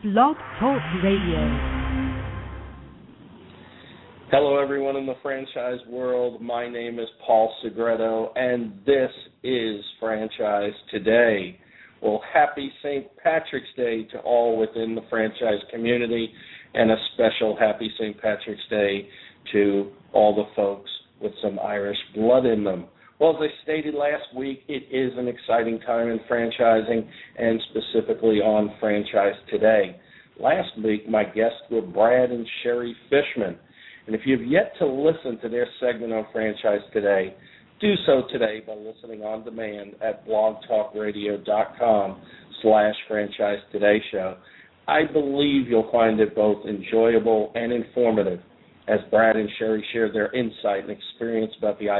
Blog Talk Radio. Hello, everyone in the franchise world. My name is Paul Segreto, and this is Franchise Today. Well, happy St. Patrick's Day to all within the franchise community, and a special happy St. Patrick's Day to all the folks with some Irish blood in them. Well, as I stated last week, it is an exciting time in franchising, and specifically on Franchise Today. Last week, my guests were Brad and Sherry Fishman. And if you've yet to listen to their segment on Franchise Today, do so today by listening on demand at blogtalkradio.com/Franchise Today Show. I believe you'll find it both enjoyable and informative as Brad and Sherry share their insight and experience about the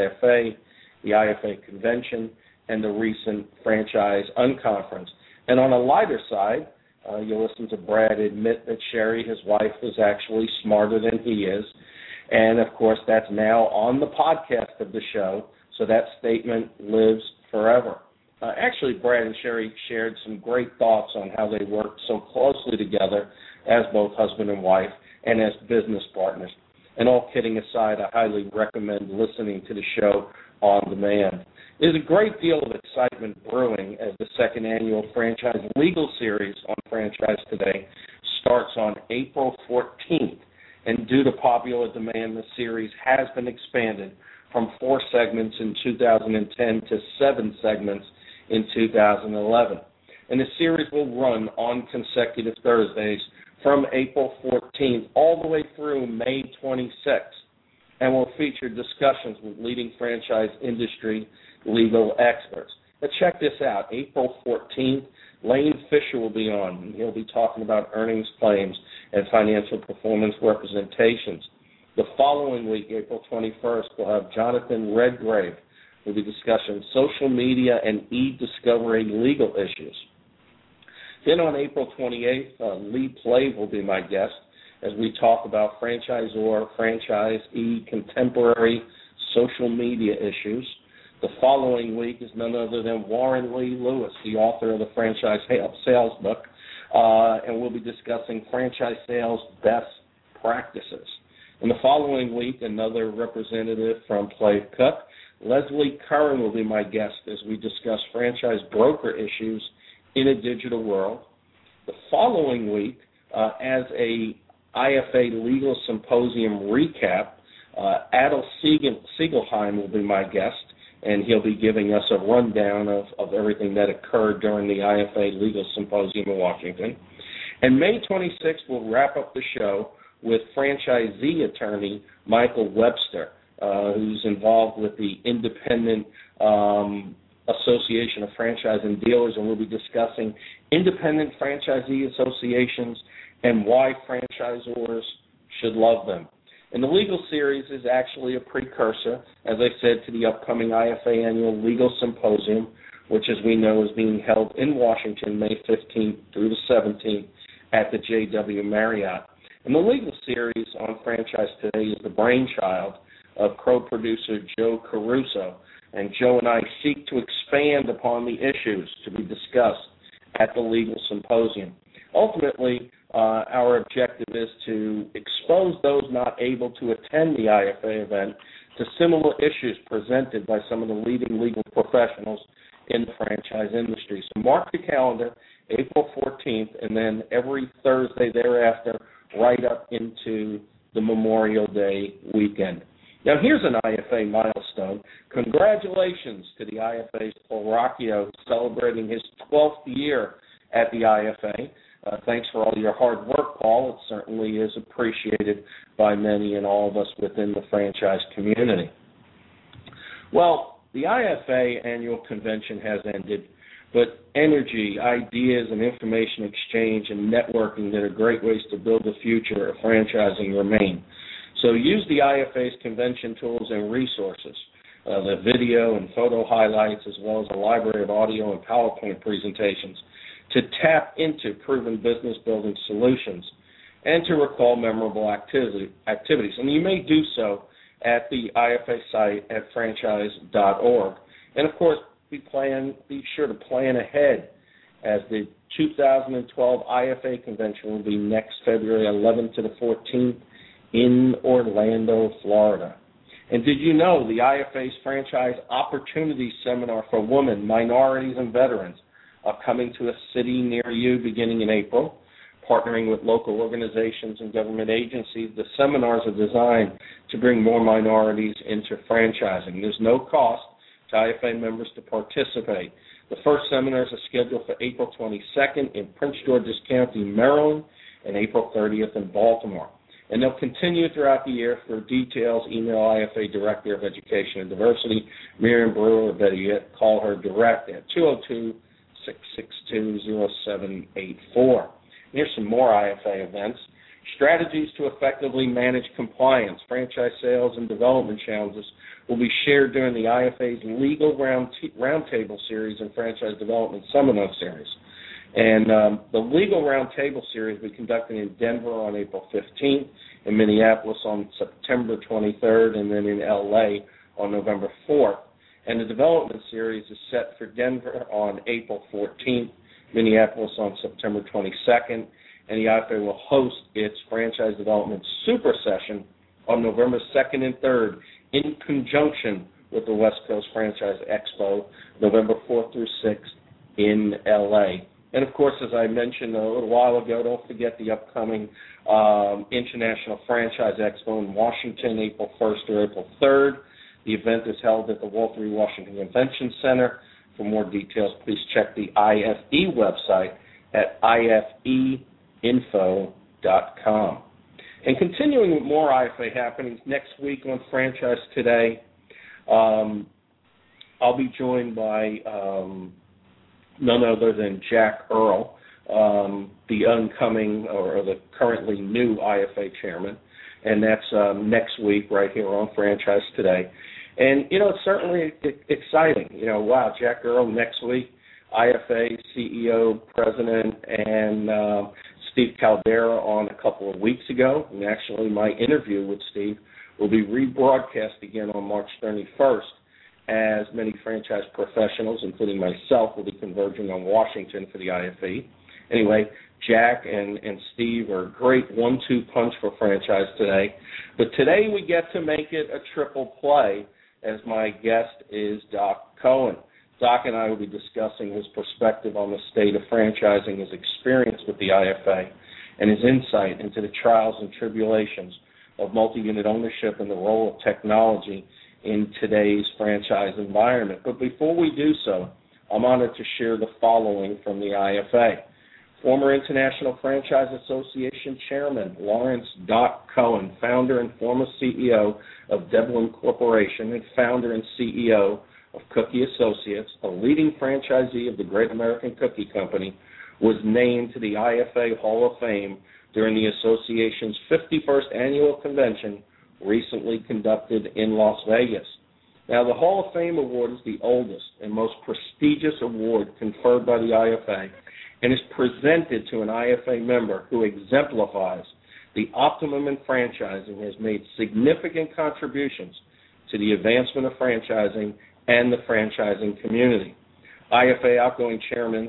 IFA convention, and the recent Franchise Unconference. And on a lighter side, you'll listen to Brad admit that Sherry, his wife, is actually smarter than he is. And, of course, that's now on the podcast of the show, so that statement lives forever. Actually, Brad and Sherry shared some great thoughts on how they work so closely together as both husband and wife and as business partners. And all kidding aside, I highly recommend listening to the show on demand. There's a great deal of excitement brewing as the second annual Franchise Legal Series on Franchise Today starts on April 14th. And due to popular demand, the series has been expanded from 4 segments in 2010 to 7 segments in 2011. And the series will run on consecutive Thursdays from April 14th all the way through May 26th, and will feature discussions with leading franchise industry legal experts. But check this out. April 14th, Lane Fisher will be on, and he'll be talking about earnings claims and financial performance representations. The following week, April 21st, we'll have Jonathan Redgrave, who will be discussing social media and e-discovery legal issues. Then on April 28th, Lee Plave will be my guest as we talk about franchisor, franchisee, contemporary social media issues. The following week is none other than Warren Lee Lewis, the author of the Franchise Sales Book, and we'll be discussing franchise sales best practices. And the following week, another representative from Plave Cook, Leslie Curran, will be my guest as we discuss franchise broker issues in a digital world. The following week, as a IFA Legal Symposium recap, Adel Siegelheim will be my guest, and he'll be giving us a rundown of everything that occurred during the IFA Legal Symposium in Washington. And May 26th, we'll wrap up the show with franchisee attorney Michael Webster, who's involved with the Independent Association of Franchise and Dealers, and we'll be discussing independent franchisee associations and why franchisors should love them. And the legal series is actually a precursor, as I said, to the upcoming IFA Annual Legal Symposium, which, as we know, is being held in Washington May 15th through the 17th at the JW Marriott. And the legal series on Franchise Today is the brainchild of co-producer Joe Caruso, and Joe and I seek to expand upon the issues to be discussed at the legal symposium. Ultimately, our objective is to expose those not able to attend the IFA event to similar issues presented by some of the leading legal professionals in the franchise industry. So mark the calendar, April 14th, and then every Thursday thereafter, right up into the Memorial Day weekend. Now, here's an IFA milestone. Congratulations to the IFA's Paul Rocchio celebrating his 12th year at the IFA. Thanks for all your hard work, Paul. It certainly is appreciated by many and all of us within the franchise community. Well, the IFA annual convention has ended, but energy, ideas, and information exchange and networking that are great ways to build the future of franchising remain. So use the IFA's convention tools and resources, the video and photo highlights, as well as a library of audio and PowerPoint presentations, to tap into proven business-building solutions and to recall memorable activities. And you may do so at the IFA site at franchise.org. And, of course, be sure to plan ahead as the 2012 IFA convention will be next February 11th to the 14th in Orlando, Florida. And did you know the IFA's Franchise Opportunity Seminar for Women, Minorities, and Veterans are coming to a city near you beginning in April? Partnering with local organizations and government agencies, the seminars are designed to bring more minorities into franchising. There's no cost to IFA members to participate. The first seminars are scheduled for April 22nd in Prince George's County, Maryland, and April 30th in Baltimore. And they'll continue throughout the year. For details, email IFA Director of Education and Diversity, Miriam Brewer, or better yet, call her direct at 202-662-0784. Here's some more IFA events. Strategies to effectively manage compliance, franchise sales, and development challenges will be shared during the IFA's Legal Roundtable Series and Franchise Development Seminar Series. And the Legal Roundtable Series will be conducted in Denver on April 15th, in Minneapolis on September 23rd, and then in L.A. on November 4th. And the Development Series is set for Denver on April 14th, Minneapolis on September 22nd, and the IFA will host its Franchise Development Super Session on November 2nd and 3rd in conjunction with the West Coast Franchise Expo, November 4th through 6th in L.A. And, of course, as I mentioned a little while ago, don't forget the upcoming International Franchise Expo in Washington, April 1st through April 3rd. The event is held at the Walter E. Washington Convention Center. For more details, please check the IFE website at ifeinfo.com. And continuing with more IFA happenings, next week on Franchise Today, I'll be joined by none other than Jack Earl, the oncoming or the currently new IFA chairman, and that's next week right here on Franchise Today. And, it's certainly exciting. Wow, Jack Earl next week, IFA CEO, president, and Steve Caldera on a couple of weeks ago. And actually, my interview with Steve will be rebroadcast again on March 31st, as many franchise professionals, including myself, will be converging on Washington for the IFE. Anyway, Jack and Steve are a great 1-2 punch for Franchise Today. But today we get to make it a triple play, as my guest is Doc Cohen. Doc and I will be discussing his perspective on the state of franchising, his experience with the IFA, and his insight into the trials and tribulations of multi-unit ownership and the role of technology in today's franchise environment. But before we do so, I'm honored to share the following from the IFA. Former International Franchise Association Chairman Lawrence Doc Cohen, founder and former CEO of Devlin Corporation and founder and CEO of Cookie Associates, a leading franchisee of the Great American Cookie Company, was named to the IFA Hall of Fame during the association's 51st annual convention recently conducted in Las Vegas. Now, the Hall of Fame award is the oldest and most prestigious award conferred by the IFA and is presented to an IFA member who exemplifies the optimum in franchising, has made significant contributions to the advancement of franchising and the franchising community. IFA outgoing chairman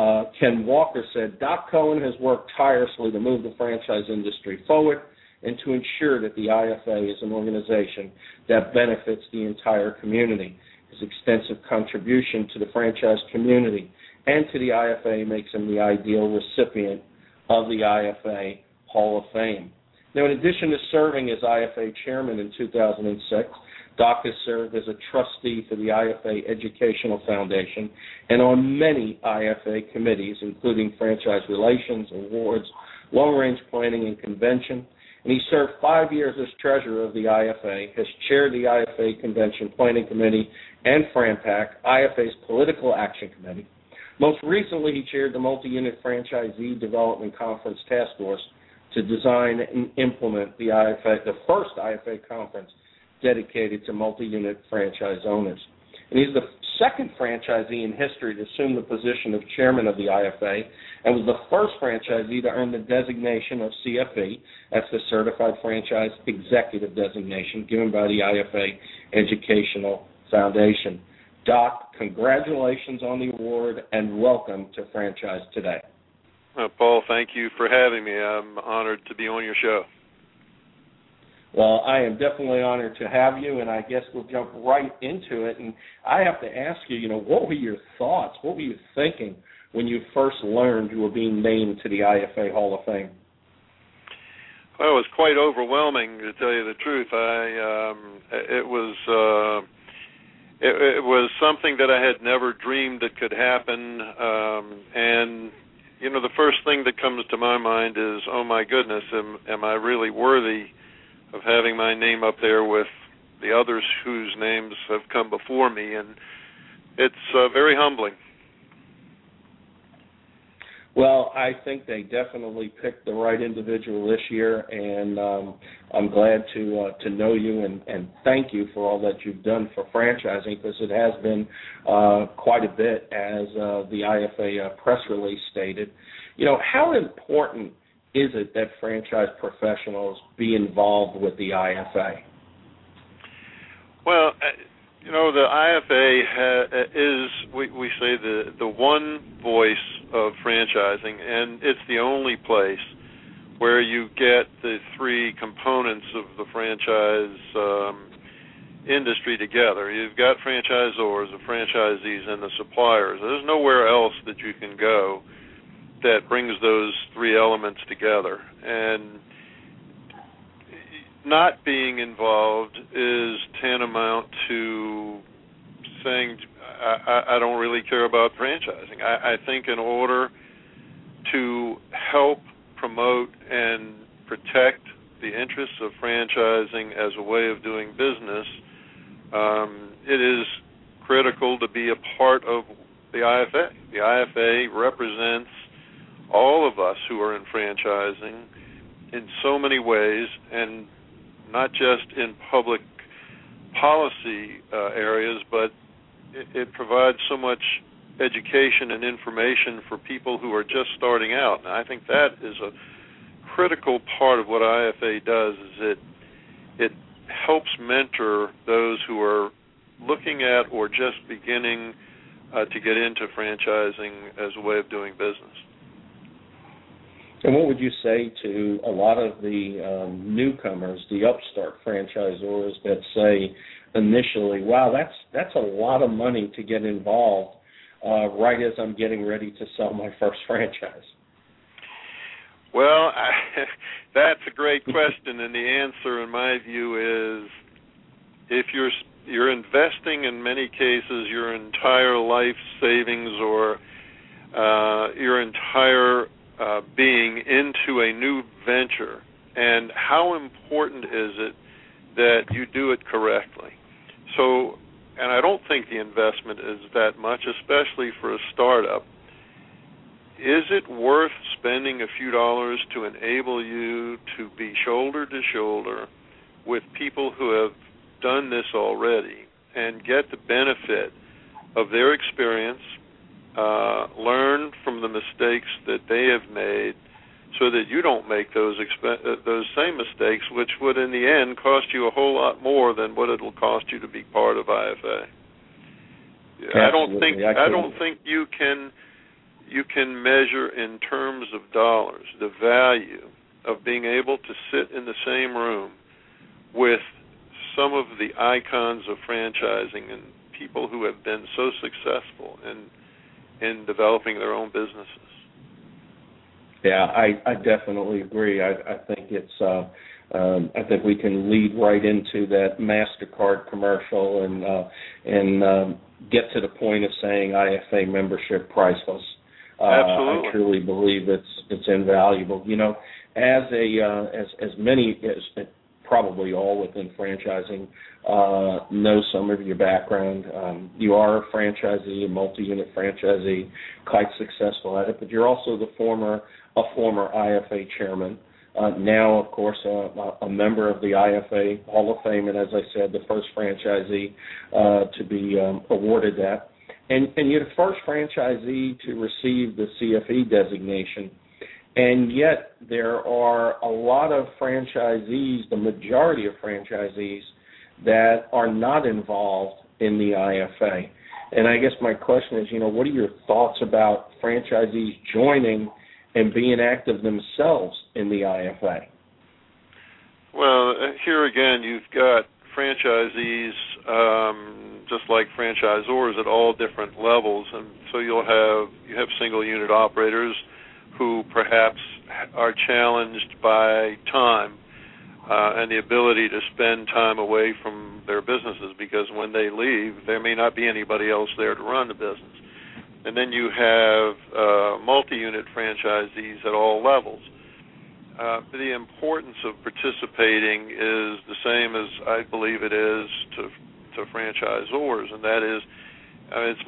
Ken Walker said, Doc Cohen has worked tirelessly to move the franchise industry forward and to ensure that the IFA is an organization that benefits the entire community. His extensive contribution to the franchise community and to the IFA makes him the ideal recipient of the IFA Hall of Fame. Now, in addition to serving as IFA chairman in 2006, Doc has served as a trustee for the IFA Educational Foundation and on many IFA committees, including Franchise Relations, Awards, Long-Range Planning, and Convention. And he served 5 years as treasurer of the IFA, has chaired the IFA Convention Planning Committee and FranPac, IFA's Political Action Committee. Most recently, he chaired the Multi-Unit Franchisee Development Conference Task Force to design and implement the first IFA conference dedicated to multi-unit franchise owners. And he's the second franchisee in history to assume the position of chairman of the IFA and was the first franchisee to earn the designation of CFE, that's the Certified Franchise Executive designation given by the IFA Educational Foundation. Doc, congratulations on the award and welcome to Franchise Today. Paul, thank you for having me. I'm honored to be on your show. Well, I am definitely honored to have you, and I guess we'll jump right into it. And I have to ask you, what were your thoughts? What were you thinking when you first learned you were being named to the IFA Hall of Fame? Well, it was quite overwhelming, to tell you the truth. It was something that I had never dreamed that could happen, and the first thing that comes to my mind is, oh my goodness, am I really worthy of having my name up there with the others whose names have come before me? And it's very humbling. Well, I think they definitely picked the right individual this year, and I'm glad to know you and thank you for all that you've done for franchising, because it has been quite a bit, as the IFA press release stated. How important is it that franchise professionals be involved with the IFA? Well, the IFA is, we say, the one voice of franchising, and it's the only place where you get the three components of the franchise industry together. You've got franchisors, the franchisees, and the suppliers. There's nowhere else that you can go that brings those three elements together. And not being involved is tantamount to saying, I don't really care about franchising. I think in order to help promote and protect the interests of franchising as a way of doing business, it is critical to be a part of the IFA. The IFA represents all of us who are in franchising in so many ways, and not just in public policy areas, but it provides so much education and information for people who are just starting out. And I think that is a critical part of what IFA does, is it helps mentor those who are looking at or just beginning to get into franchising as a way of doing business. And what would you say to a lot of the newcomers, the upstart franchisors that say initially, wow, that's a lot of money to get involved right as I'm getting ready to sell my first franchise? Well, that's a great question, and the answer, in my view, is if you're investing, in many cases, your entire life savings or your entire being into a new venture, and how important is it that you do it correctly? So, and I don't think the investment is that much, especially for a startup. Is it worth spending a few dollars to enable you to be shoulder to shoulder with people who have done this already and get the benefit of their experience, learn from the mistakes that they have made, so that you don't make those same mistakes, which would in the end cost you a whole lot more than what it'll cost you to be part of IFA. I don't think you can measure in terms of dollars the value of being able to sit in the same room with some of the icons of franchising and people who have been so successful in developing their own businesses. Yeah, I definitely agree. I think it's I think we can lead right into that MasterCard commercial and get to the point of saying IFA membership priceless. Absolutely. I truly believe it's invaluable. As many as probably all within franchising know some of your background. You are a franchisee, a multi-unit franchisee, quite successful at it, but you're also a former IFA chairman. Now, of course, a member of the IFA Hall of Fame, and as I said, the first franchisee to be awarded that. And you're the first franchisee to receive the CFE designation. And yet there are a lot of franchisees, the majority of franchisees, that are not involved in the IFA. And I guess my question is, what are your thoughts about franchisees joining and being active themselves in the IFA? Well, here again, you've got franchisees, just like franchisors, at all different levels, and so you have single unit operators who perhaps are challenged by time and the ability to spend time away from their businesses, because when they leave, there may not be anybody else there to run the business. And then you have multi-unit franchisees at all levels. The importance of participating is the same as I believe it is to franchisors, and that is it's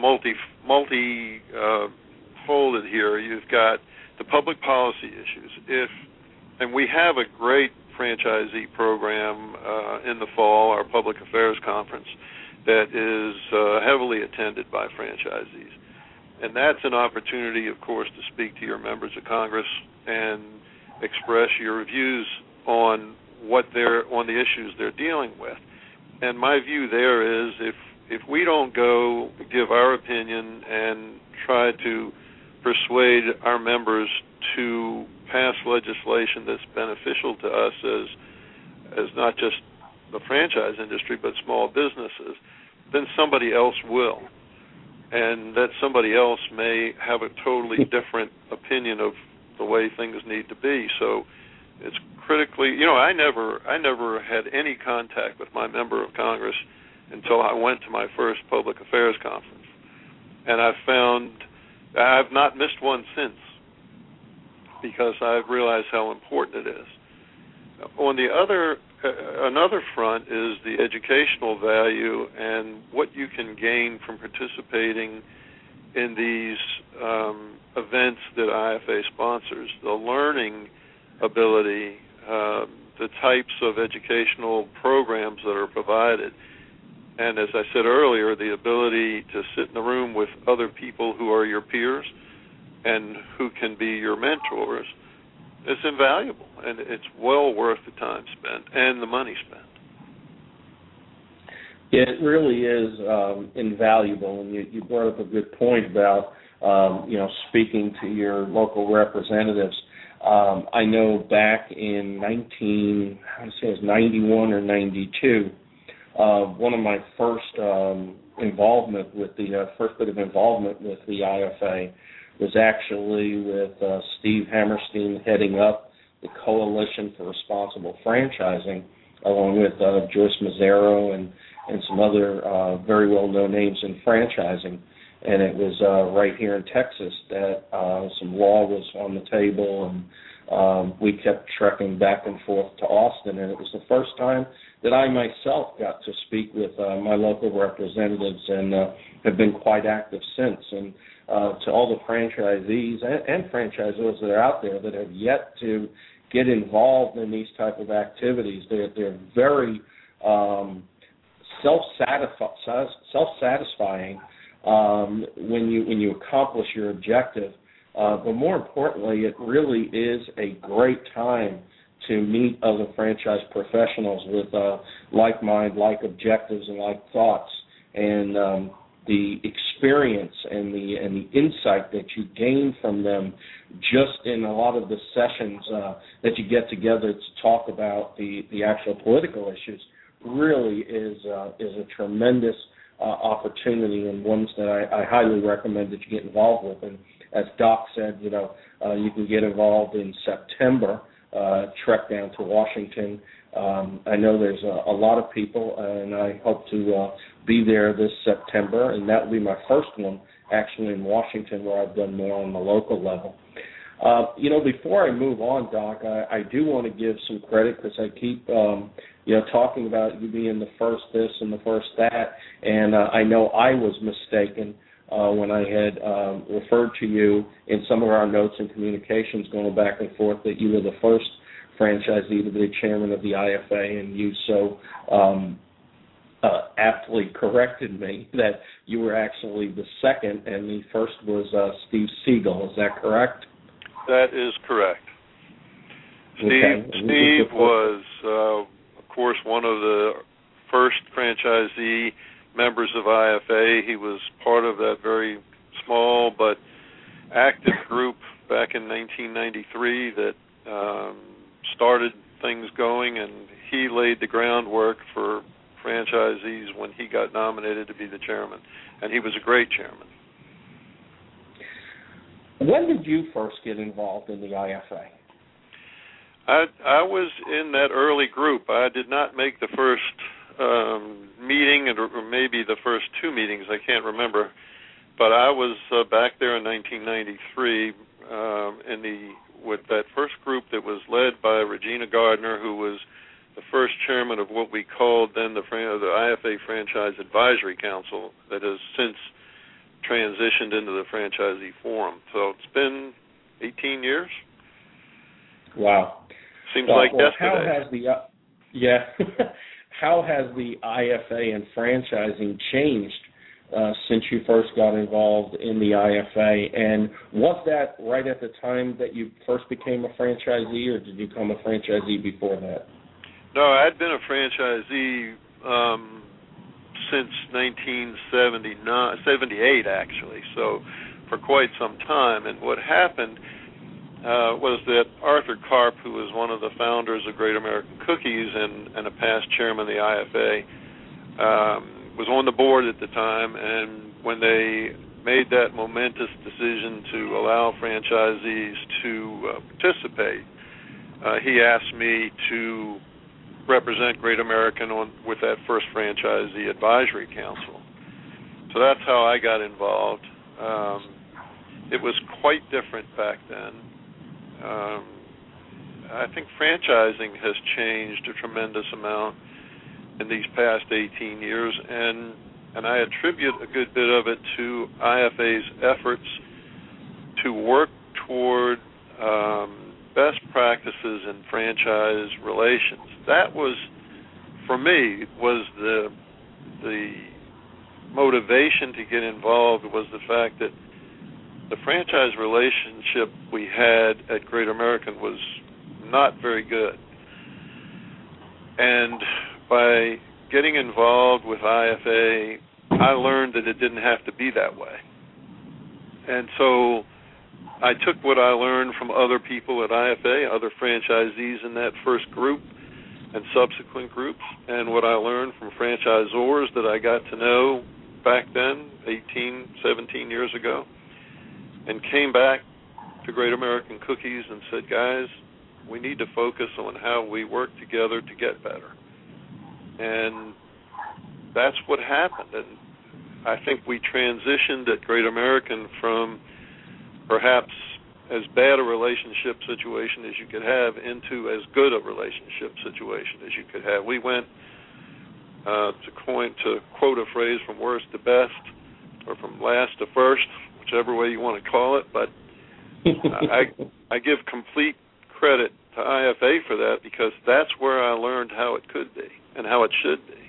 multi-folded here. You've got the public policy issues. And we have a great franchisee program in the fall, our public affairs conference, that is heavily attended by franchisees. And that's an opportunity, of course, to speak to your members of Congress and express your views on on the issues they're dealing with. And my view there is if we don't go give our opinion and try to persuade our members to pass legislation that's beneficial to us as not just the franchise industry but small businesses, then somebody else will. And that somebody else may have a totally different opinion of the way things need to be. So it's critically, I never had any contact with my member of Congress until I went to my first public affairs conference. And I've not missed one since, because I've realized how important it is. On the another front is the educational value and what you can gain from participating in these events that IFA sponsors, the learning ability, the types of educational programs that are provided, and as I said earlier, the ability to sit in the room with other people who are your peers and who can be your mentors is invaluable, and it's well worth the time spent and the money spent. Yeah, it really is invaluable, and you brought up a good point about speaking to your local representatives. I know back in 91 or 92, one of my first involvement with the first bit of involvement with the IFA was actually with Steve Hammerstein heading up the Coalition for Responsible Franchising, along with Joyce Mazzaro and some other very well-known names in franchising. And it was right here in Texas that some law was on the table, and we kept trekking back and forth to Austin. And it was the first time that I myself got to speak with my local representatives, and have been quite active since. And to all the franchisees and franchisors that are out there that have yet to get involved in these type of activities, they're very self-satisfying when you accomplish your objective. But more importantly, it really is a great time to meet other franchise professionals with like mind, like objectives, and like thoughts. And the experience and the insight that you gain from them just in a lot of the sessions that you get together to talk about the actual political issues really is a tremendous opportunity, and ones that I highly recommend that you get involved with. And as Doc said, you can get involved in September, trek down to Washington. I know there's a lot of people, and I hope to be there this September, and that will be my first one actually in Washington, where I've done more on the local level. Before I move on, Doc, I do want to give some credit, because I keep talking about you being the first this and the first that, and I know I was mistaken when I had referred to you in some of our notes and communications going back and forth that you were the first franchisee to be the chairman of the IFA, and you so aptly corrected me that you were actually the second, and the first was Steve Siegel. Is that correct? That is correct. Steve was, of course, one of the first franchisee members of IFA. He was part of that very small but active group back in 1993 that started things going, and he laid the groundwork for franchisees when he got nominated to be the chairman, and he was a great chairman. When did you first get involved in the IFA? I was in that early group. I did not make the first meeting, or maybe the first two meetings, I can't remember, but I was back there in 1993 with that first group that was led by Regina Gardner, who was the first chairman of what we called then the IFA Franchise Advisory Council that has since transitioned into the Franchisee Forum. So it's been 18 years. Wow. Seems like yesterday. How has the IFA and franchising changed since you first got involved in the IFA? And was that right at the time that you first became a franchisee, or did you become a franchisee before that? No, I'd been a franchisee since 1978, actually, so for quite some time. And what happened was that Arthur Karp, who was one of the founders of Great American Cookies and a past chairman of the IFA, was on the board at the time, and when they made that momentous decision to allow franchisees to participate, he asked me to represent Great American with that first franchisee advisory council. So that's how I got involved. It was quite different back then. I think franchising has changed a tremendous amount in these past 18 years, and I attribute a good bit of it to IFA's efforts to work toward best practices in franchise relations. That was, for me, was the motivation to get involved, was the fact that the franchise relationship we had at Great American was not very good. And by getting involved with IFA, I learned that it didn't have to be that way. And so I took what I learned from other people at IFA, other franchisees in that first group and subsequent groups, and what I learned from franchisors that I got to know back then, 18, 17 years ago, and came back to Great American Cookies and said, guys, we need to focus on how we work together to get better. And that's what happened. And I think we transitioned at Great American from perhaps as bad a relationship situation as you could have into as good a relationship situation as you could have. We went, to quote a phrase, from worst to best, or from last to first, whichever way you want to call it, but I give complete credit to IFA for that, because that's where I learned how it could be and how it should be.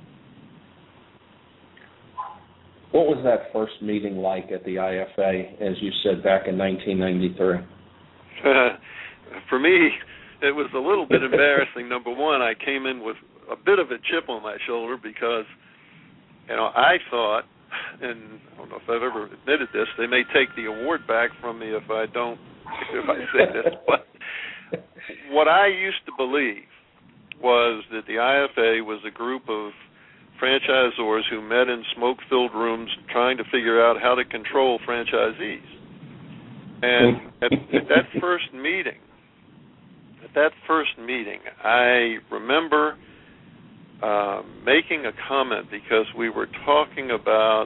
What was that first meeting like at the IFA, as you said, back in 1993? For me, it was a little bit embarrassing. Number one, I came in with a bit of a chip on my shoulder because, I thought, and I don't know if I've ever admitted this, they may take the award back from me if I say this, but what I used to believe was that the IFA was a group of franchisors who met in smoke-filled rooms trying to figure out how to control franchisees. And at that first meeting, I remember making a comment because we were talking about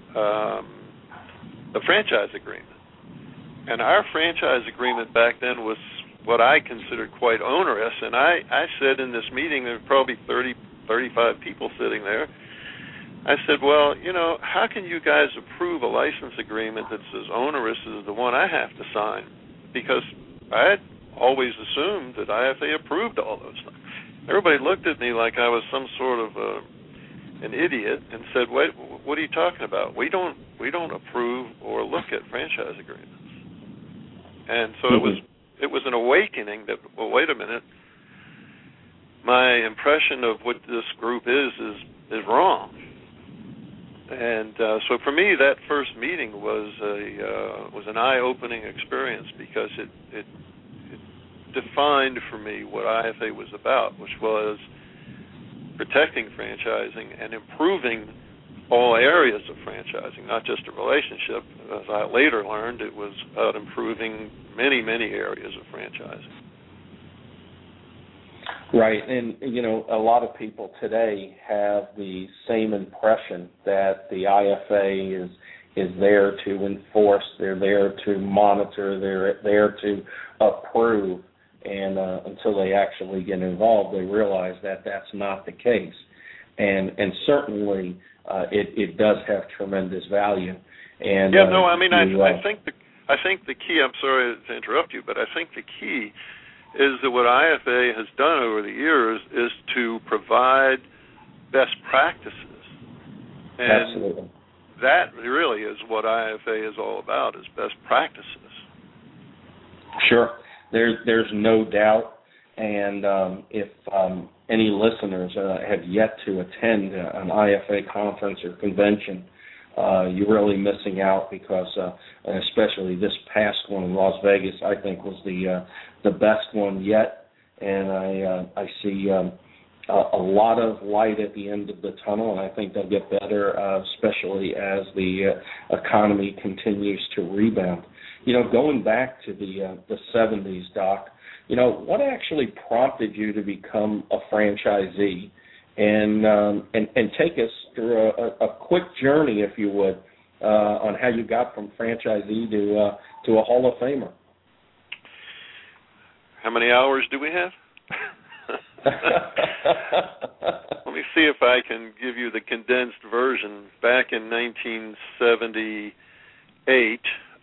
the franchise agreement. And our franchise agreement back then was what I considered quite onerous. And I said in this meeting, there were probably 30, 35 people sitting there. I said, well, how can you guys approve a license agreement that's as onerous as the one I have to sign? Because I had always assumed that IFA approved all those things. Everybody looked at me like I was some sort of an idiot and said, wait, what are you talking about? We don't approve or look at franchise agreements. And so it was an awakening that, well, wait a minute, my impression of what this group is wrong. And so for me, that first meeting was an eye-opening experience, because it defined for me what IFA was about, which was protecting franchising and improving all areas of franchising, not just a relationship. As I later learned, it was about improving many, many areas of franchising. Right, and a lot of people today have the same impression that the IFA is there to enforce, they're there to monitor, they're there to approve, and until they actually get involved, they realize that that's not the case, and certainly it does have tremendous value. And I think the key. I'm sorry to interrupt you, but I think the key is that what IFA has done over the years is to provide best practices. And absolutely. That really is what IFA is all about, is best practices. Sure. There's no doubt. And if any listeners have yet to attend an IFA conference or convention, you're really missing out, because especially this past one in Las Vegas, I think was the best one yet, and I see a lot of light at the end of the tunnel, and I think they'll get better, especially as the economy continues to rebound. Going back to the 70s, Doc, what actually prompted you to become a franchisee? And take us through a quick journey, if you would, on how you got from franchisee to a Hall of Famer. How many hours do we have? Let me see if I can give you the condensed version. Back in 1978,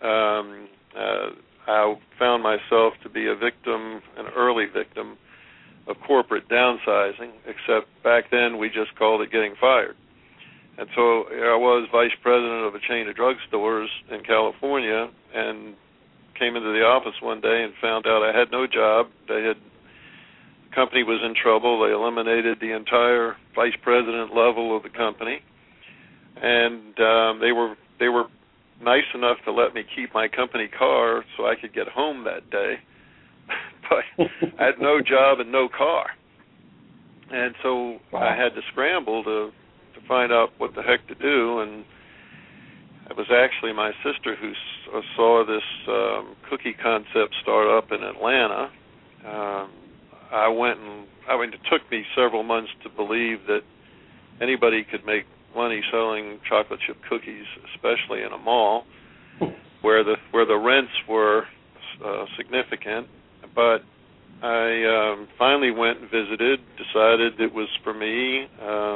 I found myself to be an early victim of corporate downsizing, except back then we just called it getting fired. And so I was vice president of a chain of drugstores in California, and came into the office one day and found out I had no job. The company was in trouble. They eliminated the entire vice president level of the company, and they were nice enough to let me keep my company car so I could get home that day. But I had no job and no car. And so I had to scramble to find out what the heck to do. And it was actually my sister who saw this cookie concept start up in Atlanta. It took me several months to believe that anybody could make money selling chocolate chip cookies, especially in a mall where the rents were significant. But I finally went and visited, decided it was for me,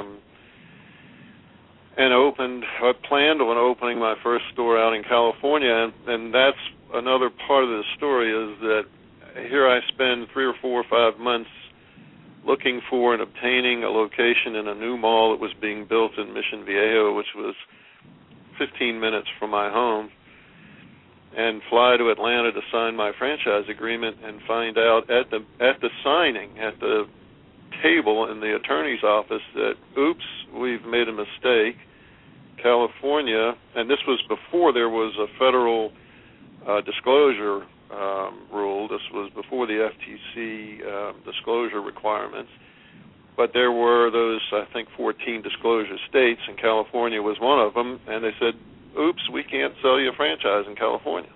and I planned on opening my first store out in California. And that's another part of the story, is that here I spend 3 or 4 or 5 months looking for and obtaining a location in a new mall that was being built in Mission Viejo, which was 15 minutes from my home, and fly to Atlanta to sign my franchise agreement, and find out at the signing, at the table in the attorney's office, that, oops, we've made a mistake. California, and this was before there was a federal disclosure rule. This was before the FTC disclosure requirements. But there were those, I think, 14 disclosure states, and California was one of them, and they said, oops, we can't sell you a franchise in California.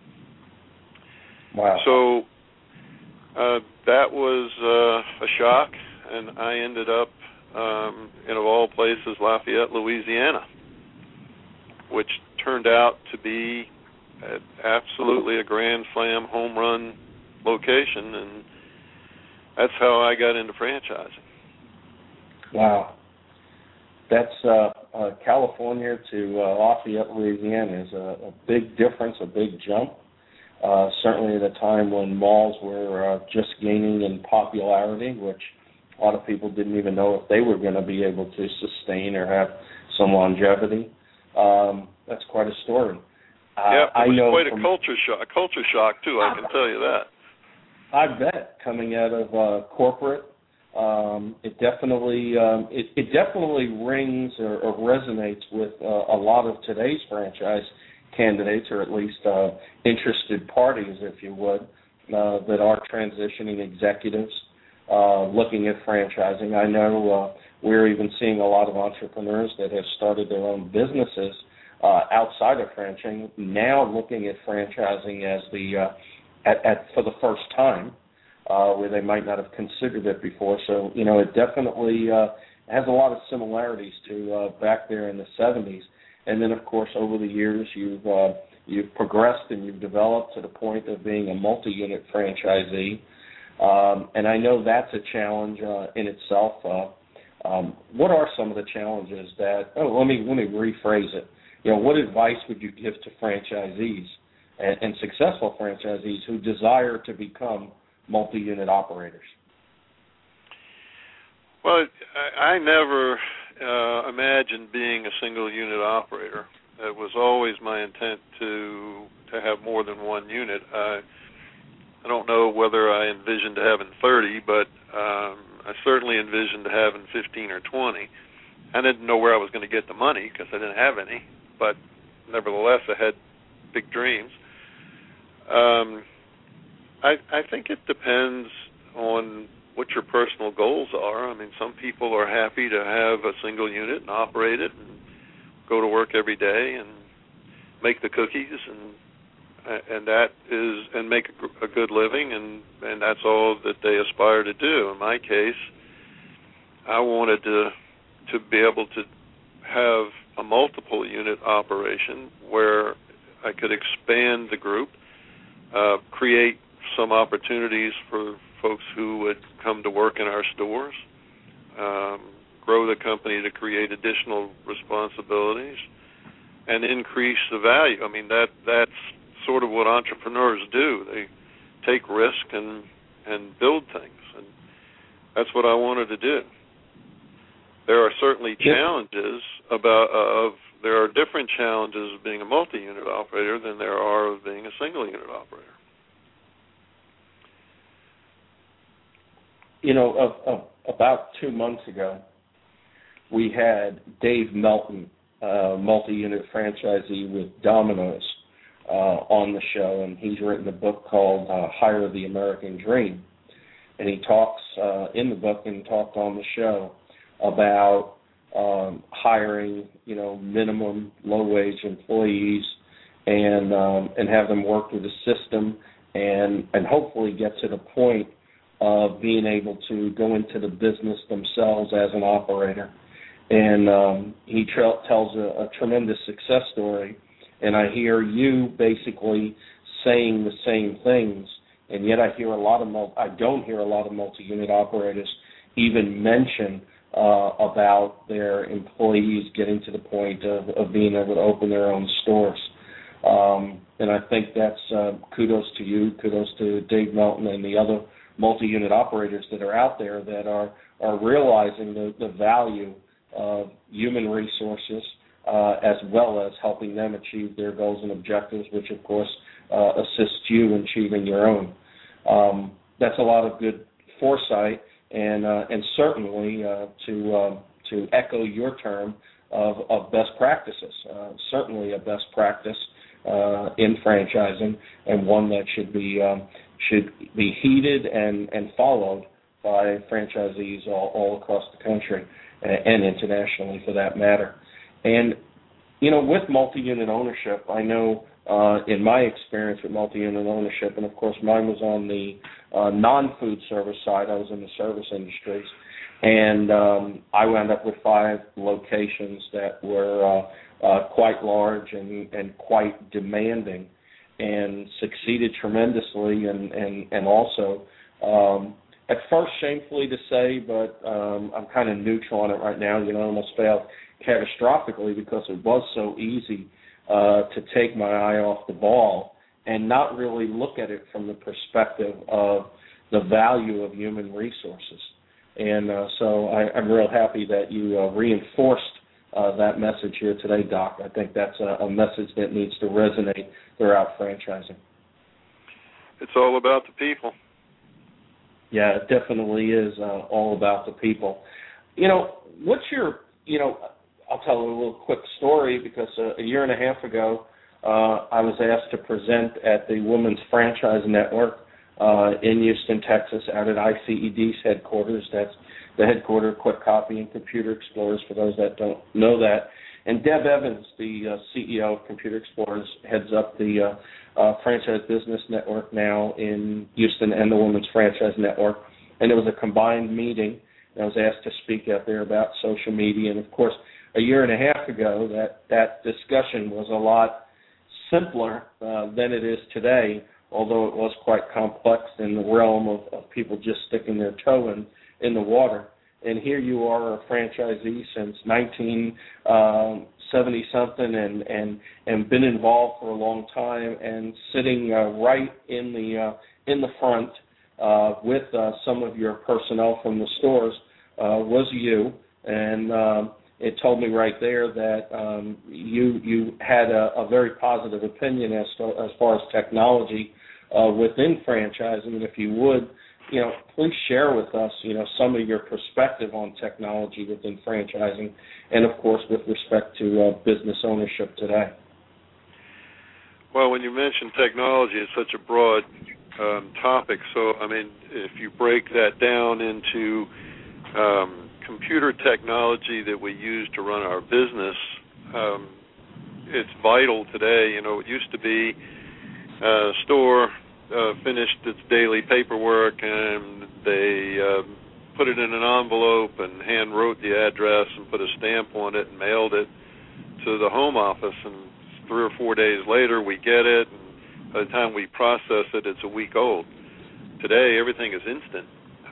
Wow. So that was a shock, and I ended up in, of all places, Lafayette, Louisiana, which turned out to be absolutely a grand slam home run location, and that's how I got into franchising. Wow. That's California to Lafayette, Louisiana is a big difference, a big jump. Certainly at a time when malls were just gaining in popularity, which a lot of people didn't even know if they were going to be able to sustain or have some longevity. That's quite a story. Yeah, it was quite a culture shock too, I can tell you that. I bet, coming out of corporate It definitely rings or resonates with a lot of today's franchise candidates, or at least interested parties, if you would, that are transitioning executives looking at franchising. I know we're even seeing a lot of entrepreneurs that have started their own businesses outside of franchising now looking at franchising as for the first time, where they might not have considered it before. So, it definitely has a lot of similarities to back there in the 70s. And then, of course, over the years, you've progressed and you've developed to the point of being a multi-unit franchisee. And I know that's a challenge in itself. What are some of the challenges that? Let me rephrase it. What advice would you give to franchisees and successful franchisees who desire to become multi-unit operators? Well, I never imagined being a single unit operator. It was always my intent to have more than one unit. I don't know whether I envisioned having 30, but I certainly envisioned having 15 or 20. I didn't know where I was going to get the money because I didn't have any, but nevertheless I had big dreams. I think it depends on what your personal goals are. I mean, some people are happy to have a single unit and operate it and go to work every day and make the cookies and make a good living, and that's all that they aspire to do. In my case, I wanted to be able to have a multiple unit operation where I could expand the group, create some opportunities for folks who would come to work in our stores, grow the company to create additional responsibilities, and increase the value. I mean, that's sort of what entrepreneurs do. They take risk and build things, and that's what I wanted to do. There are certainly challenges there are different challenges of being a multi-unit operator than there are of being a single unit operator. About 2 months ago, we had Dave Melton, multi-unit franchisee with Domino's, on the show, and he's written a book called Hire the American Dream. And he talks in the book and talked on the show about hiring, minimum low-wage employees and have them work through the system and hopefully get to the point of being able to go into the business themselves as an operator. And he tells a tremendous success story, and I hear you basically saying the same things, and yet I don't hear a lot of multi-unit operators even mention about their employees getting to the point of being able to open their own stores. And I think that's kudos to you, kudos to Dave Melton and the other multi-unit operators that are out there that are realizing the value of human resources as well as helping them achieve their goals and objectives, which, of course, assists you in achieving your own. That's a lot of good foresight and certainly to echo your term of best practices, certainly a best practice in franchising, and one that should be heeded and followed by franchisees all across the country and internationally for that matter. And, with multi-unit ownership, I know in my experience with multi-unit ownership, and of course mine was on the non-food service side, I was in the service industries, and I wound up with 5 locations that were quite large and quite demanding, and succeeded tremendously, and also, at first shamefully to say, but I'm kind of neutral on it right now, almost failed catastrophically because it was so easy to take my eye off the ball and not really look at it from the perspective of the value of human resources. And so I'm real happy that you reinforced that message here today, Doc. I think that's a message that needs to resonate throughout franchising. It's all about the people. Yeah, it definitely is all about the people. What's your, I'll tell a little quick story because a year and a half ago, I was asked to present at the Women's Franchise Network in Houston, Texas, out at ICED's headquarters. That's the headquarters of Quick Copy and Computer Explorers, for those that don't know that. And Deb Evans, the CEO of Computer Explorers, heads up the Franchise Business Network now in Houston and the Women's Franchise Network. And it was a combined meeting. And I was asked to speak out there about social media. And, of course, a year and a half ago, that discussion was a lot simpler than it is today, although it was quite complex in the realm of people just sticking their toe in the water. And here you are, a franchisee since 1970-something and been involved for a long time, and sitting right in the front with some of your personnel from the stores was you. And it told me right there that you had a very positive opinion as far as technology within franchising. And if you would, please share with us, some of your perspective on technology within franchising, and of course with respect to business ownership today. Well, when you mention technology, it's such a broad topic. So, if you break that down into computer technology that we use to run our business, it's vital today. It used to be a store finished its daily paperwork and they put it in an envelope and hand wrote the address and put a stamp on it and mailed it to the home office, and 3 or 4 days later we get it, and by the time we process it, it's a week old. Today everything is instant.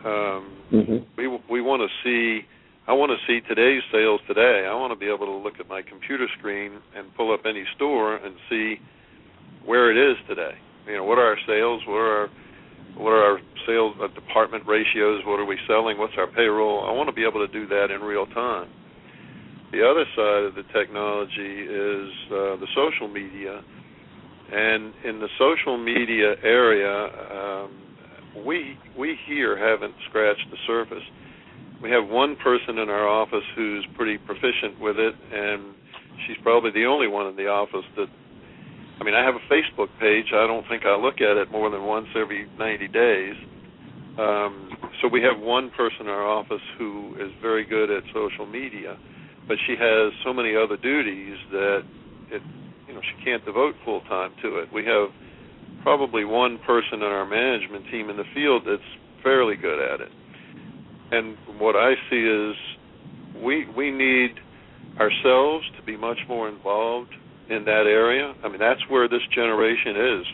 We want to see, I want to see today's sales today. I want to be able to look at my computer screen and pull up any store and see where it is today. What are our sales? What are our sales department ratios? What are we selling? What's our payroll? I want to be able to do that in real time. The other side of the technology is the social media. And in the social media area, we here haven't scratched the surface. We have one person in our office who's pretty proficient with it, and she's probably the only one in the office that, I have a Facebook page. I don't think I look at it more than once every 90 days. So we have one person in our office who is very good at social media, but she has so many other duties that she can't devote full time to it. We have probably one person in our management team in the field that's fairly good at it. And what I see is we need ourselves to be much more involved in that area. That's where this generation is.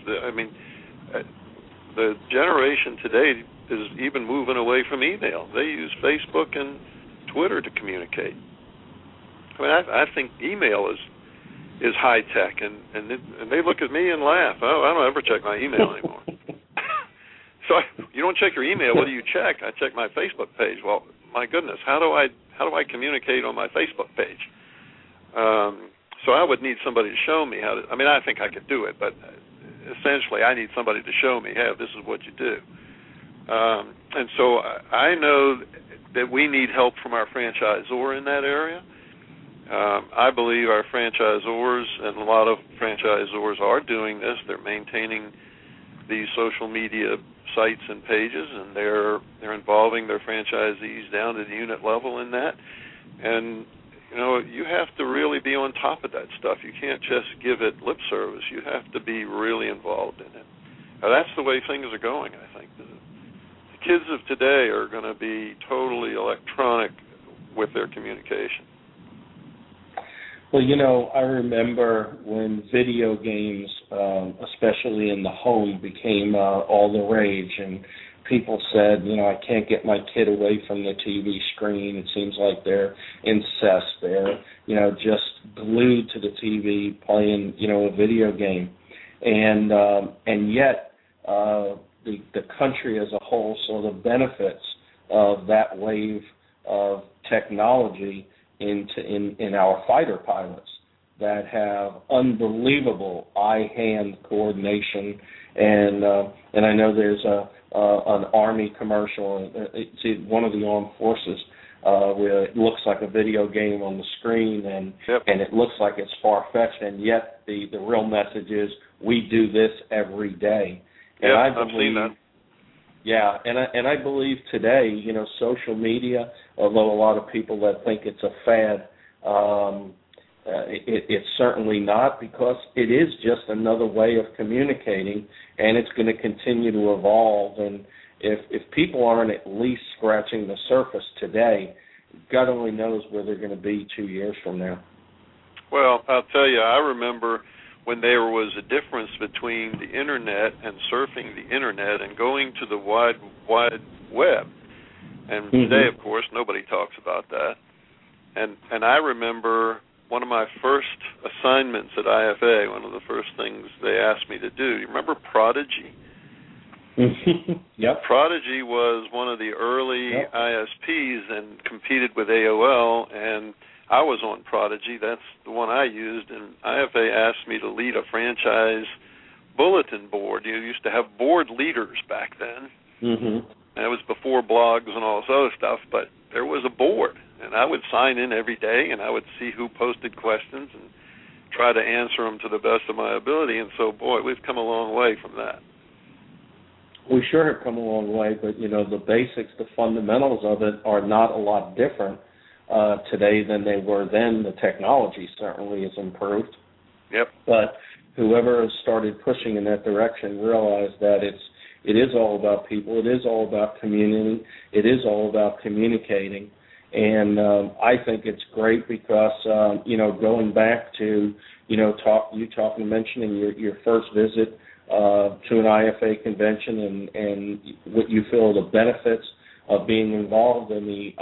The generation today is even moving away from email. They use Facebook and Twitter to communicate. I think email is high tech, and they look at me and laugh. Oh, I don't ever check my email anymore. So you don't check your email. What do you check? I check my Facebook page. Well, my goodness, how do I communicate on my Facebook page? So I would need somebody to show me how to. I think I could do it, but essentially I need somebody to show me, hey, this is what you do. And so I know that we need help from our franchisor in that area. I believe our franchisors, and a lot of franchisors are doing this, they're maintaining these social media sites and pages, and they're involving their franchisees down to the unit level in that. And you have to really be on top of that stuff. You can't just give it lip service. You have to be really involved in it. Now, that's the way things are going, I think. The kids of today are going to be totally electronic with their communication. Well, I remember when video games, especially in the home, became all the rage, and people said, I can't get my kid away from the TV screen. It seems like they're incest. They're, just glued to the TV playing, a video game. And yet the country as a whole saw the benefits of that wave of technology in our fighter pilots that have unbelievable eye-hand coordination And I know there's an Army commercial. It's one of the armed forces where it looks like a video game on the screen, and it looks like it's far-fetched, and yet the real message is we do this every day. And I've seen that. Yeah, and I believe today, social media, although a lot of people that think it's a fad, it's certainly not, because it is just another way of communicating, and it's going to continue to evolve. And if people aren't at least scratching the surface today, God only knows where they're going to be 2 years from now. Well, I'll tell you, I remember when there was a difference between the Internet and surfing the Internet and going to the wide web. And today, of course, nobody talks about that. And I remember one of my first assignments at IFA, one of the first things they asked me to do. You remember Prodigy? Yep. Prodigy was one of the early ISPs and competed with AOL, and I was on Prodigy. That's the one I used, and IFA asked me to lead a franchise bulletin board. You used to have board leaders back then, and it was before blogs and all this other stuff, but there was a board, and I would sign in every day, and I would see who posted questions and try to answer them to the best of my ability, and so, boy, we've come a long way from that. We sure have come a long way, but, the basics, the fundamentals of it are not a lot different today than they were then. The technology certainly has improved. Yep. But whoever started pushing in that direction realized that it is all about people. It is all about community. It is all about communicating. And I think it's great because, going back to, mentioning your first visit to an IFA convention and what you feel the benefits of being involved in the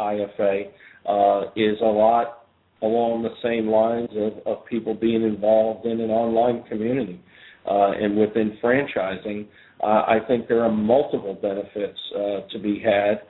IFA is a lot along the same lines of people being involved in an online community. And within franchising, I think there are multiple benefits to be had,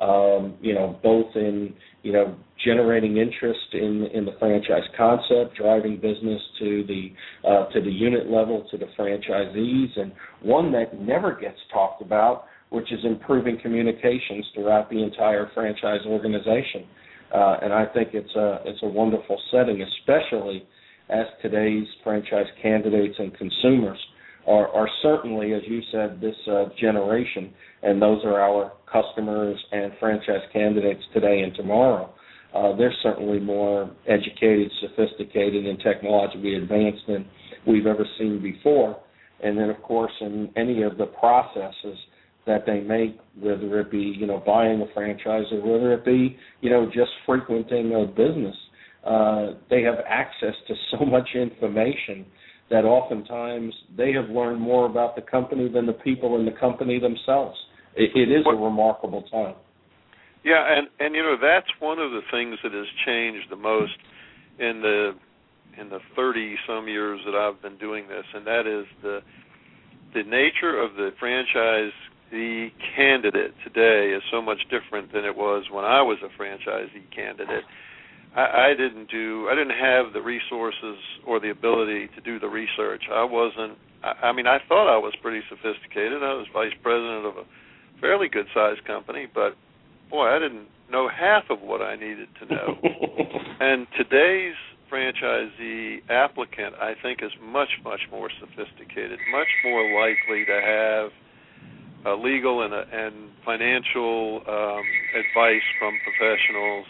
both in, generating interest in the franchise concept, driving business to the unit level, to the franchisees, and one that never gets talked about, which is improving communications throughout the entire franchise organization. And I think it's a wonderful setting, especially as today's franchise candidates and consumers are certainly, as you said, this generation, and those are our customers and franchise candidates today and tomorrow. They're certainly more educated, sophisticated, and technologically advanced than we've ever seen before. And then, of course, in any of the processes that they make, whether it be, buying a franchise or whether it be, just frequenting a business, they have access to so much information that oftentimes they have learned more about the company than the people in the company themselves. It is a remarkable time. Yeah, and that's one of the things that has changed the most in the 30-some years that I've been doing this, and that is the nature of the franchisee candidate today is so much different than it was when I was a franchisee candidate. I didn't have the resources or the ability to do the research. I thought I was pretty sophisticated. I was vice president of a fairly good-sized company, but, boy, I didn't know half of what I needed to know. And today's franchisee applicant, I think, is much, much more sophisticated, much more likely to have legal and financial advice from professionals.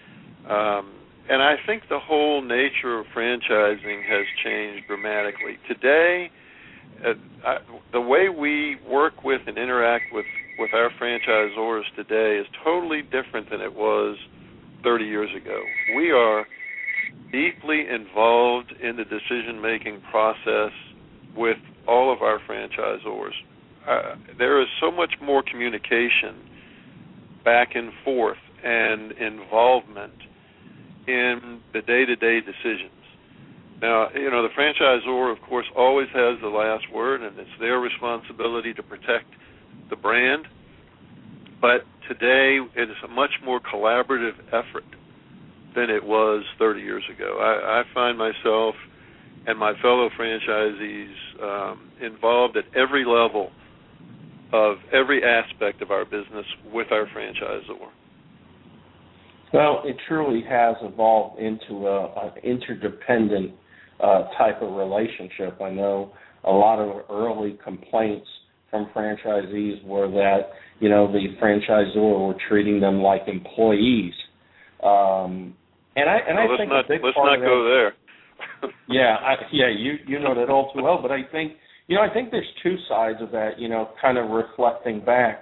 And I think the whole nature of franchising has changed dramatically. Today, the way we work with and interact with our franchisors today is totally different than it was 30 years ago. We are deeply involved in the decision-making process with all of our franchisors. There is so much more communication back and forth and involvement in the day-to-day decisions. Now, the franchisor, of course, always has the last word, and it's their responsibility to protect the brand. But today, it is a much more collaborative effort than it was 30 years ago. I find myself and my fellow franchisees involved at every level of every aspect of our business with our franchisor. Well, it truly has evolved into an interdependent type of relationship. I know a lot of early complaints from franchisees were that, the franchisor were treating them like employees. And I think a big let's part not go there. you know that all too well. But I think there's two sides of that. Kind of reflecting back,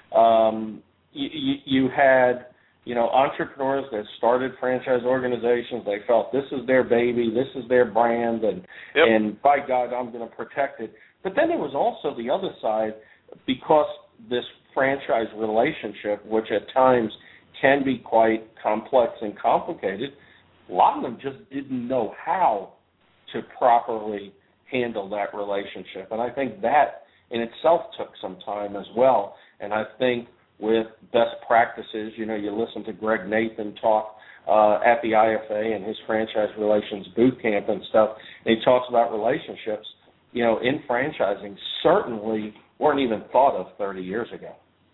you had entrepreneurs that started franchise organizations. They felt this is their baby, this is their brand, and by God, I'm going to protect it. But then there was also the other side, because this franchise relationship, which at times can be quite complex and complicated, a lot of them just didn't know how to properly handle that relationship. And I think that in itself took some time as well. And I think with best practices, you listen to Greg Nathan talk at the IFA and his franchise relations boot camp and stuff, and he talks about relationships, in franchising certainly weren't even thought of 30 years ago.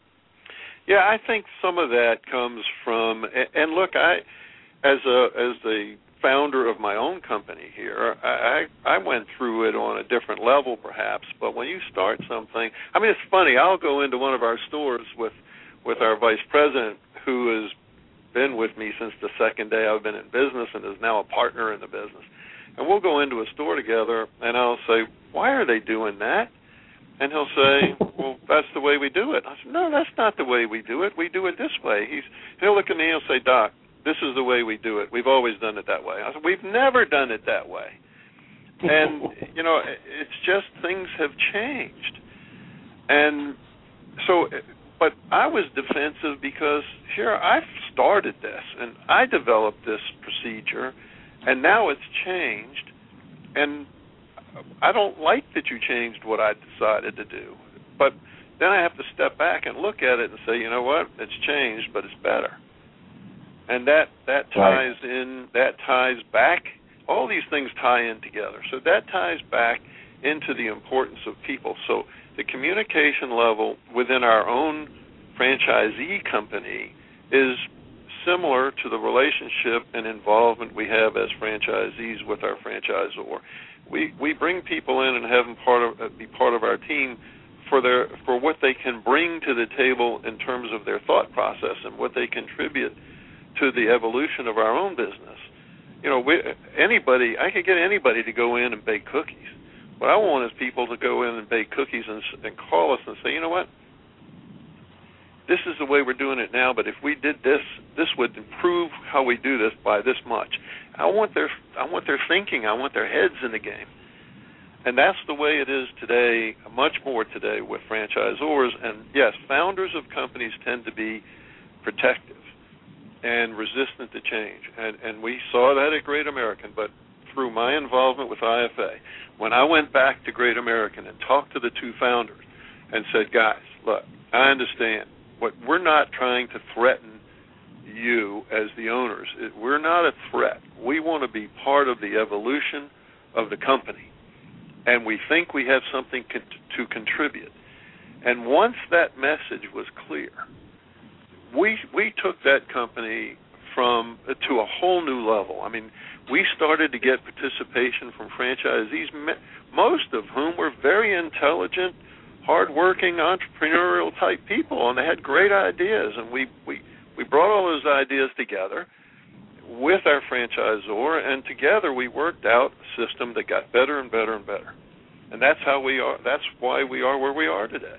Yeah, I think some of that comes from, and look, as the founder of my own company here, I went through it on a different level perhaps, but when you start something, it's funny, I'll go into one of our stores with our vice president, who has been with me since the second day I've been in business and is now a partner in the business. And we'll go into a store together, and I'll say, why are they doing that? And he'll say, well, that's the way we do it. I said, no, that's not the way we do it. We do it this way. He'll look at me and he'll say, Doc, this is the way we do it. We've always done it that way. I said, we've never done it that way. And, it's just things have changed. And so, but I was defensive because here I've started this and I developed this procedure, and now it's changed, and I don't like that you changed what I decided to do. But then I have to step back and look at it and say, you know what, it's changed, but it's better. And that ties in, that ties back, all these things tie in together. So that ties back into the importance of people. So the communication level within our own franchisee company is similar to the relationship and involvement we have as franchisees with our franchisor. We bring people in and have them be part of our team for what they can bring to the table in terms of their thought process and what they contribute to the evolution of our own business. I could get anybody to go in and bake cookies. What I want is people to go in and bake cookies and call us and say, you know what, this is the way we're doing it now, but if we did this, this would improve how we do this by this much. I want their thinking. I want their heads in the game. And that's the way it is today, much more today with franchisors. And, yes, founders of companies tend to be protective and resistant to change. And we saw that at Great American, but through my involvement with IFA, when I went back to Great American and talked to the two founders and said, guys, look, I understand. We're not trying to threaten you as the owners. We're not a threat. We want to be part of the evolution of the company, and we think we have something to contribute. And once that message was clear, we took that company to a whole new level. We started to get participation from franchisees, most of whom were very intelligent, hard-working, entrepreneurial-type people, and they had great ideas. And we brought all those ideas together with our franchisor, and together we worked out a system that got better and better and better. And that's how we are. That's why we are where we are today.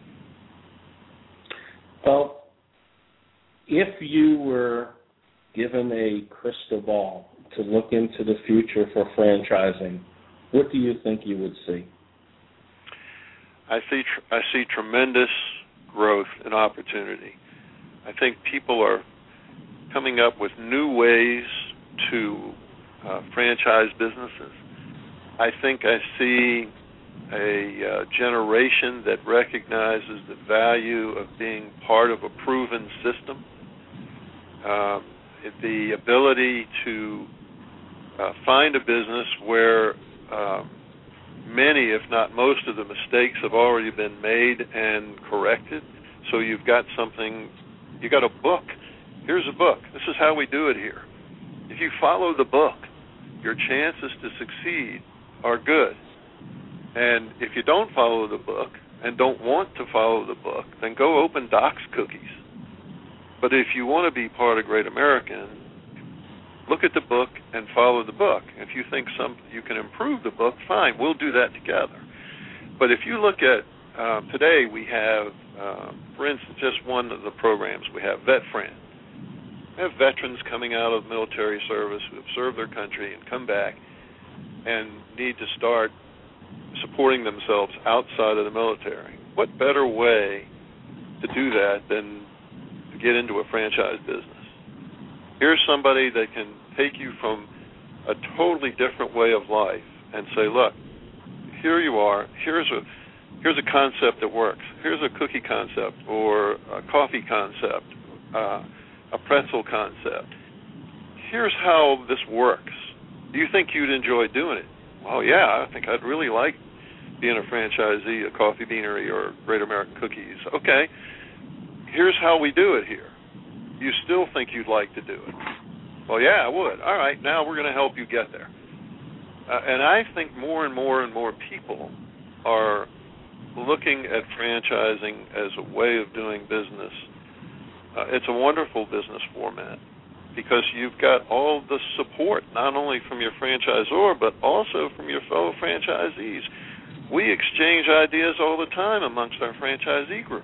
Well, if you were given a crystal ball to look into the future for franchising, what do you think you would see? I see tremendous growth and opportunity. I think people are coming up with new ways to franchise businesses. I think I see a generation that recognizes the value of being part of a proven system, the ability to find a business where many, if not most, of the mistakes have already been made and corrected. So you've got something, you got a book. Here's a book. This is how we do it here. If you follow the book, your chances to succeed are good. And if you don't follow the book and don't want to follow the book, then go open Doc's Cookies. But if you want to be part of Great American, look at the book and follow the book. If you think you can improve the book, fine, we'll do that together. But if you look at today, we have, for instance, just one of the programs, we have VetFriend. We have veterans coming out of military service who have served their country and come back and need to start supporting themselves outside of the military. What better way to do that than to get into a franchise business? Here's somebody that can take you from a totally different way of life and say, look, here you are, here's a concept that works. Here's a cookie concept or a coffee concept, a pretzel concept. Here's how this works. Do you think you'd enjoy doing it? Well, yeah, I think I'd really like being a franchisee, a Coffee Beanery, or Great American Cookies. Okay, here's how we do it here. You still think you'd like to do it? Well, yeah, I would. All right, now we're going to help you get there. And I think more and more and more people are looking at franchising as a way of doing business. It's a wonderful business format because you've got all the support, not only from your franchisor, but also from your fellow franchisees. We exchange ideas all the time amongst our franchisee group.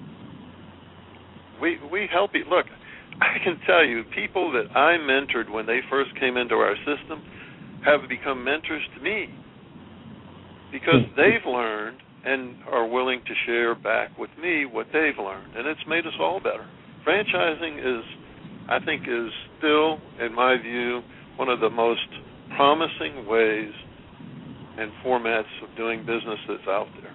We help you. Look, I can tell you, people that I mentored when they first came into our system have become mentors to me because they've learned and are willing to share back with me what they've learned, and it's made us all better. Franchising I think, is still, in my view, one of the most promising ways and formats of doing business that's out there.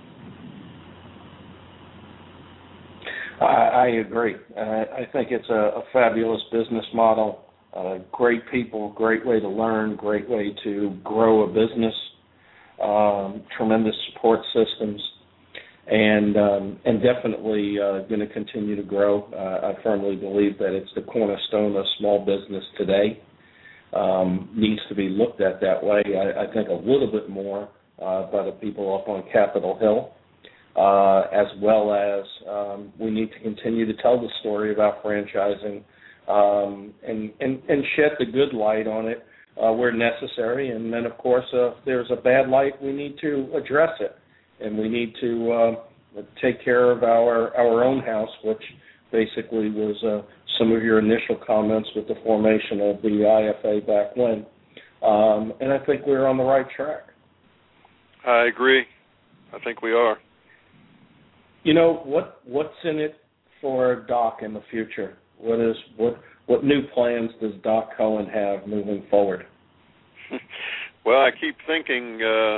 I agree. I think it's a fabulous business model, great people, great way to learn, great way to grow a business, tremendous support systems, and definitely going to continue to grow. I firmly believe that it's the cornerstone of small business today. Needs to be looked at that way. I think a little bit more by the people up on Capitol Hill. As well as we need to continue to tell the story about franchising and shed the good light on it where necessary. And then, of course, if there's a bad light, we need to address it. And we need to take care of our own house, which basically was some of your initial comments with the formation of the IFA back when. And I think we're on the right track. I agree. I think we are. You know, what's in it for Doc in the future? What new plans does Doc Cohen have moving forward? Well, I keep thinking,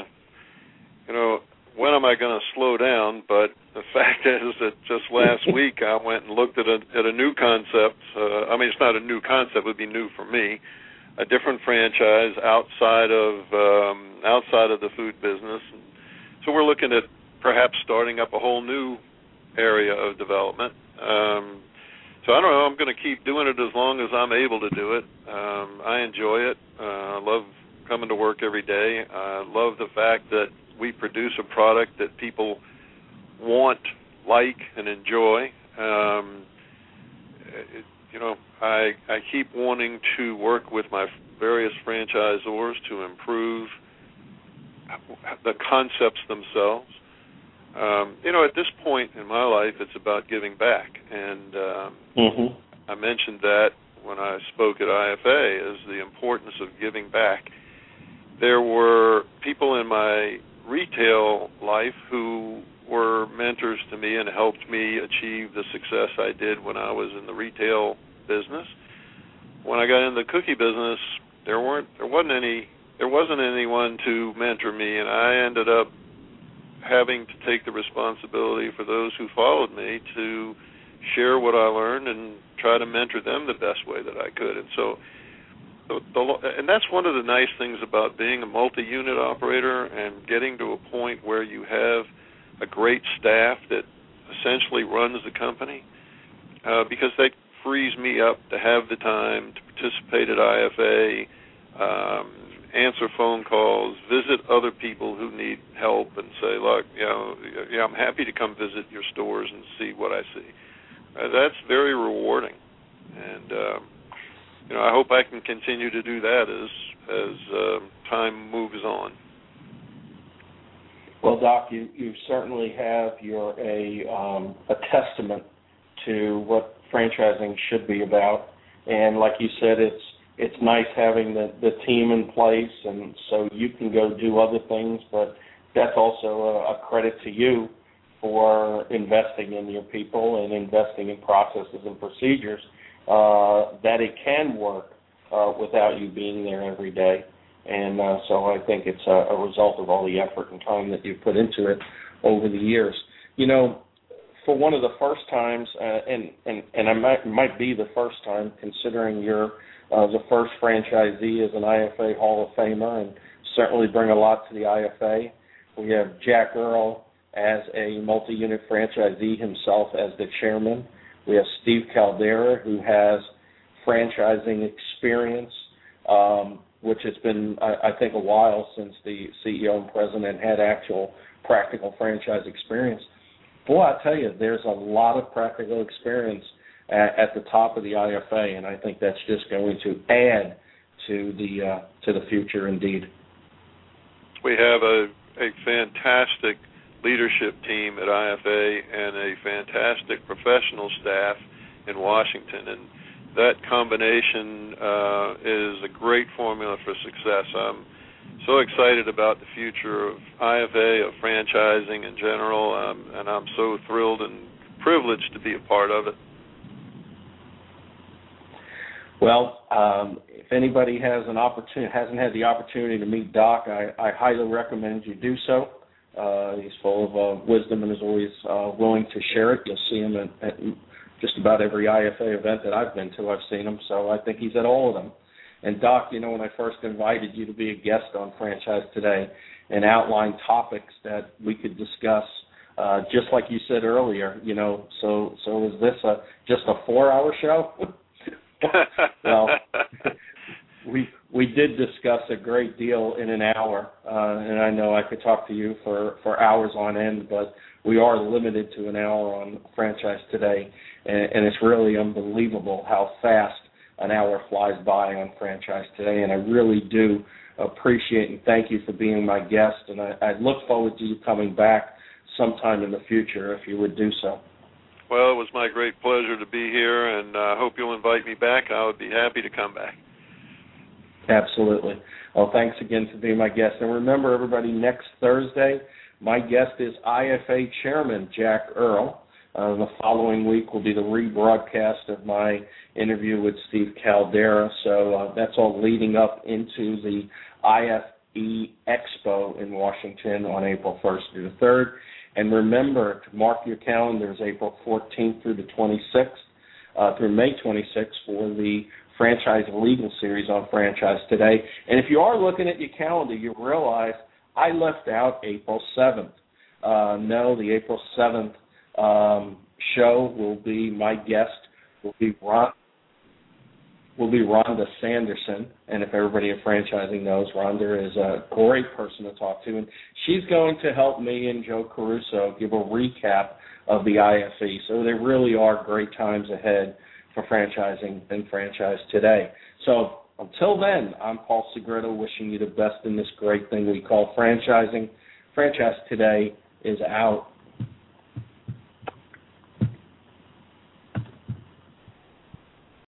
when am I going to slow down? But the fact is that just last week I went and looked at a new concept. It's not a new concept; it would be new for me. A different franchise outside of the food business. So we're looking at perhaps starting up a whole new area of development. So I don't know. I'm going to keep doing it as long as I'm able to do it. I enjoy it. I love coming to work every day. I love the fact that we produce a product that people want, like, and enjoy. I keep wanting to work with my various franchisors to improve the concepts themselves. At this point in my life, it's about giving back. And I mentioned that when I spoke at IFA, is the importance of giving back. There were people in my retail life who were mentors to me and helped me achieve the success I did when I was in the retail business. When I got in the cookie business, there wasn't anyone to mentor me, and I ended up having to take the responsibility for those who followed me to share what I learned and try to mentor them the best way that I could. And so and that's one of the nice things about being a multi-unit operator and getting to a point where you have a great staff that essentially runs the company, because that frees me up to have the time to participate at IFA, answer phone calls, visit other people who need help, and say, look, I'm happy to come visit your stores and see what I see. That's very rewarding, and I hope I can continue to do that as time moves on. Well, Doc, you certainly have. You're a testament to what franchising should be about, and like you said, it's nice having the team in place, and so you can go do other things, but that's also a credit to you for investing in your people and investing in processes and procedures, that it can work without you being there every day. And so I think it's a result of all the effort and time that you've put into it over the years. For one of the first times, and I might be the first time, considering you're the first franchisee as an IFA Hall of Famer, and certainly bring a lot to the IFA. We have Jack Earl as a multi-unit franchisee himself as the chairman. We have Steve Caldera, who has franchising experience, which has been, I think, a while since the CEO and president had actual practical franchise experience. Boy, I tell you, there's a lot of practical experience at the top of the IFA, and I think that's just going to add to the future indeed. We have a fantastic leadership team at IFA and a fantastic professional staff in Washington, and that combination is a great formula for success. I'm so excited about the future of IFA, of franchising in general, and I'm so thrilled and privileged to be a part of it. Well, if anybody hasn't had the opportunity to meet Doc, I highly recommend you do so. He's full of wisdom and is always willing to share it. You'll see him at just about every IFA event that I've been to. I've seen him, so I think he's at all of them. And Doc, when I first invited you to be a guest on Franchise Today and outline topics that we could discuss, just like you said earlier, so is this just a 4-hour show? Well, we did discuss a great deal in an hour, and I know I could talk to you for hours on end, but we are limited to an hour on Franchise Today, and it's really unbelievable how fast an hour flies by on Franchise Today, and I really do appreciate and thank you for being my guest, and I look forward to you coming back sometime in the future if you would do so. Well, it was my great pleasure to be here, and I hope you'll invite me back. I would be happy to come back. Absolutely. Well, thanks again for being my guest. And remember, everybody, next Thursday, my guest is IFA Chairman Jack Earl. The following week will be the rebroadcast of my interview with Steve Caldera. So that's all leading up into the IFE Expo in Washington on April 1st through the 3rd. And remember to mark your calendars April 14th through the 26th, through May 26th for the Franchise Legal Series on Franchise Today. And if you are looking at your calendar, you realize I left out April 7th. No, the April 7th show will be, my guest will be Rhonda Sanderson, and if everybody at franchising knows, Rhonda is a great person to talk to, and she's going to help me and Joe Caruso give a recap of the IFE. So there really are great times ahead for franchising and Franchise Today. So until then, I'm Paul Segreto wishing you the best in this great thing we call franchising. Franchise Today is out.